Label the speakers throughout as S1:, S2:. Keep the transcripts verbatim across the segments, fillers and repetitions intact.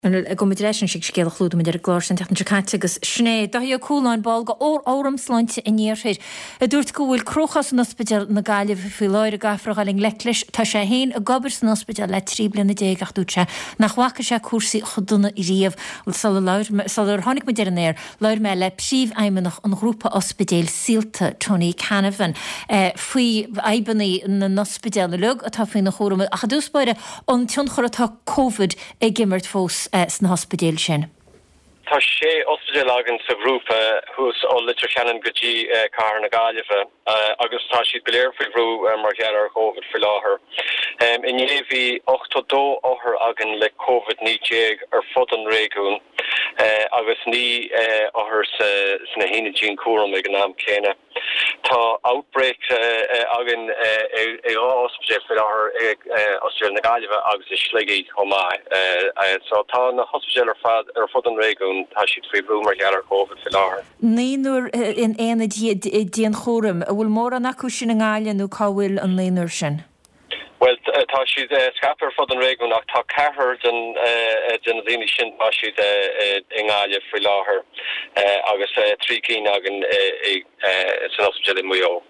S1: go mit rééis sig scéal chlúda me ar glár sin tetan caite agus sné, Tá í cúláin bal go ó áramsláinte in níorthéir. A dúirt go bhfuil crochas an ospidal na Gaillimh fi leir a gafraáling lelis tá sé héin a gobar san ospidal le trí bliana déach dúte nach bhacha sé cuasaí chuduna i riamh sal ar tháinig me dearnéir leir me le príomh aimimeach an grúpa ospidéal síalta Tony Canavan faoi aibannaí na ospidal na lug a tá faoin na chóra a dúspáire an tion chur atá COVID ag gimmert fós sna hospidéal sin.
S2: Tá sé ospidéal agan sa grúpa hús ó litir cheann gotí car na Gaillimh agus tá siad beléir faoi bhrú mar gheall ar COVID fi láthair. In éhí ochtó dó áthar agan le COVID nídéag ar fud an réigiún agus ní áthar sna híine dín cuaram ag an am céine. Tá outbreak agan ag á ospidéal fi láthair ag ospidéal na Gaillimh agus is sligi chomá. So tá na hospidéal ar fad ar fud an réigiún tá siad faoi bhrú mar gheall ar COVID fi láthair.
S1: Níonúir in éana díon chóram, a bhfuil mór an acu sin an gáile nó cá bhfuil an léonúir sin?
S2: Well, tá siad scapar fod an réigiún ach tá cethir den den dhaoine sin tá siad in gáile faoi láthair agus trí cín agan san ospidéal i Mayo.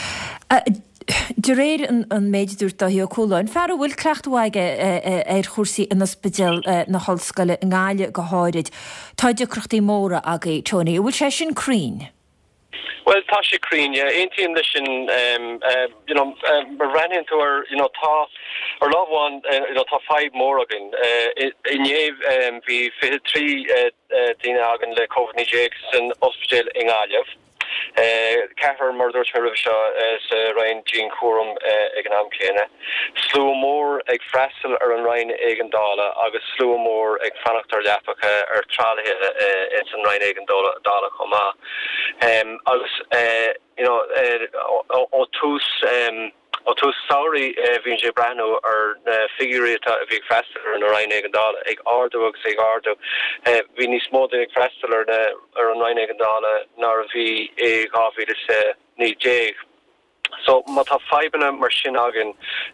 S1: De réir an méidirúir a hiú cúláin, fear bhfuil cleachtmhaige ar chósaí in ospidéal na hallscoile in gáile go háirid. Tá de cruchtaí móra aga Tony, bhfuil sé sin crín?
S2: Well, tá sé crín, yeah. Ein team listen, um, uh, you know, um, we're ran into our, you know, tá, our love one, uh, you know, tá five more again. Uh, in Yev, um, we fitted three, uh, uh, dina again le COVID nineteen in hospital in Gaillimh. Cahar murder to Rivisha as Ryan Jean Coram Eganam Kena. Slew more egg frastal or an Ryan Egandala, August slew more egg fanactor Lapaka or Trala it's an Ryan Egandala Dala Koma. Um, August, you know, Otus, um, Otus sorry, Vinje Brano or figurita Vig Frastal and Ryan Egandala, egg Ardo, egg Ardo, Vinny Smod egg Frastal or an Ryan Egandala, nor V a coffee to say need Jake. So mata fibena mar sin agin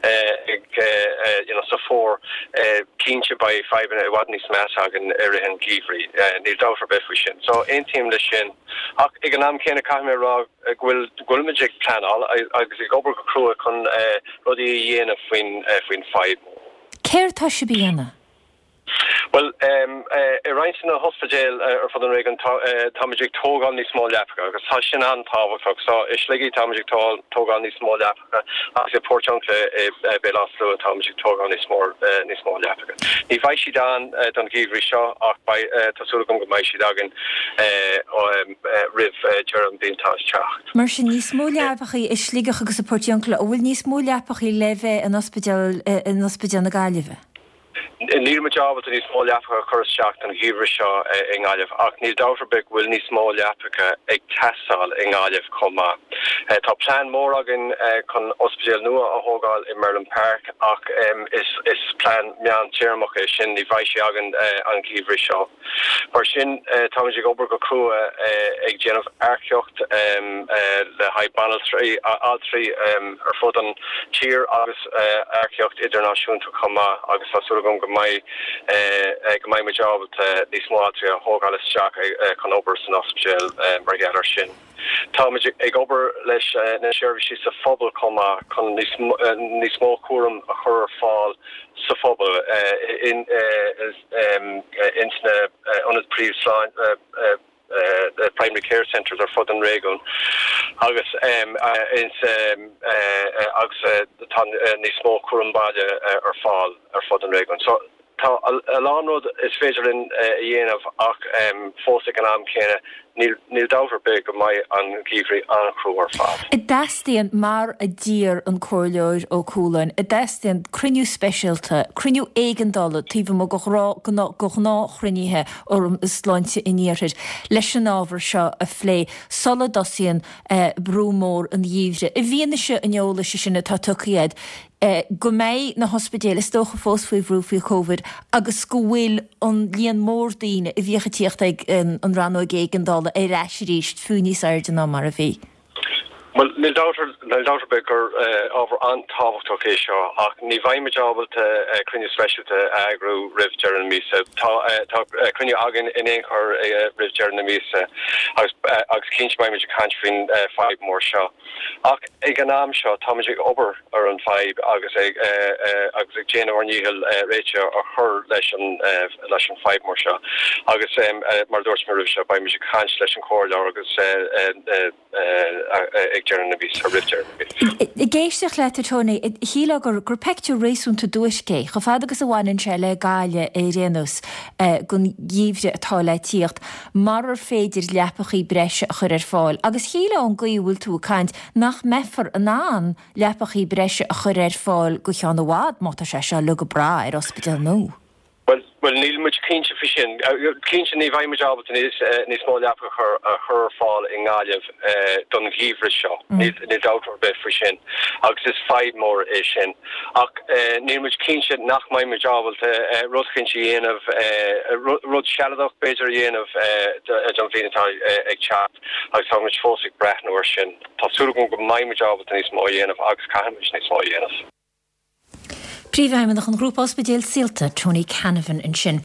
S2: you know so for keenche by fibena wadni smash agin erihan gifri ni dau for befishin so ein team le shin ag an am kena kaime ra gwil gwilmagic plan all ag gober crew kon rodi yena fin fin five
S1: care ta should be yana.
S2: Well, um, uh, right in a hospital or for the Reagan Tomajik tog on the small Africa because Hashin and Tavok so Ishligi Tomajik tog on the small Africa as a port uncle a Belaslo Tomajik tog on the small the small Africa. If I she dan don't give Risha by Tasulgum Maishidagan Riv Jerem Bean Tash Chacht.
S1: Mersin ní small Africa Ishliga agus a port uncle or will ní small Africa leve an hospital in hospital na Gaillimh.
S2: Níl ma job at ní small Africa chus seach an híomhre seo in Gaillimh ach níl dáfarbeic bhfuil ní small Africa ag teastáil in Gaillimh comá. Tá plán mór agin chun ospidéal nua a thógáil in Merlin Park ach is is plán meán tíreamach é sin ní bhaid sé agin an híomhre seo. Mar sin tá muid ag obair go crua ag déanamh airceocht le haid banal trí all trí ar fud an tír agus airceocht idirnáisiúnta comá agus tá suair go mai go mai ma job at ní small a hógáil seach chun obair san ospidéal mar gheall ar sin. Tá ag obair leis na seirbhísí sa phobal comá chun ní smó cuaram a chur fáil sa phobal in in sna onad príomhsláin the primary care centres are fud an réigiún agus um is um uh agus ní smó cuaram baile ar fáil ar fud an réigiún so tá a lánród is féidir in a dhéanamh ach um fósaigh an am céine níl dáfarbeic go mai an gíomhrí an chrú ar fad.
S1: I d'eastíonn mar a dír an cóirleoir ó cúlainn, i d'eastíonn criniú speisialta, criniú éigeandála tíomh mo go gná chruiníthe or sláinte iníorir leis an ábhar seo a phlé sola dosíonn brúmór an díomhre. I bhíonna se an eola se sinna tá tucaíad go méid na hospidéal is dócha fós faoi bhrú faoi COVID agus go bhfuil an líon mór daoine i bhíocha tíocht ag an ranó éigeandála é reis ríist fúní sairde ná mar a bhí.
S2: Well, nil daughter, nil daughter Baker over on top of Tokisha. Ni vaime jobel to Crinny special to agro riv Jeremy Misa. Crinny agin in her riv Jeremy Misa. I was I was keen to buy me country five more shot. Ach eganam shot Thomas Ober around five. Agus agus Jane or Nihil Rachel or her lesson lesson five more shot. Agus Mardors Marisha by me country lesson corridor. Agus
S1: I géisteach le Tony híla gur gur pectú rééisúnta dúiscé, go fád agus a bhhainn se le gáile é réanús gon díomhre atá le tíocht, mar ar féidir leapachaí breise a chur ar fáil. Agus híla an gaíhfuil tú caint nach mefar an án leapachaí breise a chur ar fáil go cheanna bhád má se se lu go bra ar ospidal nó.
S2: Well, well, Neil much keen to fish in. Keen to need very much job to this, this small lap of her, her fall in Gallev, done Givre show. Neil, Neil out for a bit fish in. Ox is five more ish in. Neil much keen to knock my job to Rod Kinchy in of, Rod Shaladock, Bezer in of, John Vinatai, egg chat. I saw much Fosik Breton or Shin. Tafsurgun, my job to this small yen of Ox Cahamish, this small yen of.
S1: Príomhheimime nach an grúp ospidéal síalta Tony Canavan in sin.